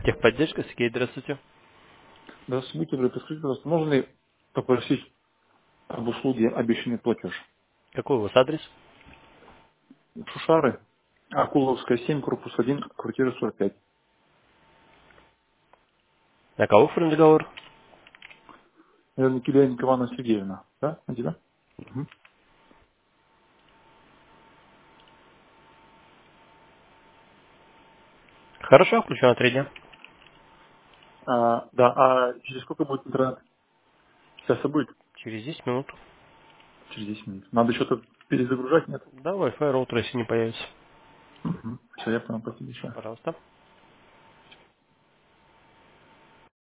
Техподдержка, Сергей, здравствуйте. Здравствуйте, подскажите, пожалуйста, можно ли попросить об услуге обещанный платеж? Какой у вас адрес? Шушары, Акуловская, 7, корпус 1, квартира 45. На кого оформлен договор? Наверное, Кириенко Ивановна Сергеевна, да? На тебя? Мгм. Хорошо, включен на 3 дня. Да, а через сколько будет интернет? Сейчас будет? Через 10 минут. Через 10 минут. Надо что-то перезагружать, нет? Да, Wi-Fi роутер, если не появится. Все, я понял, спасибо большое. Пожалуйста.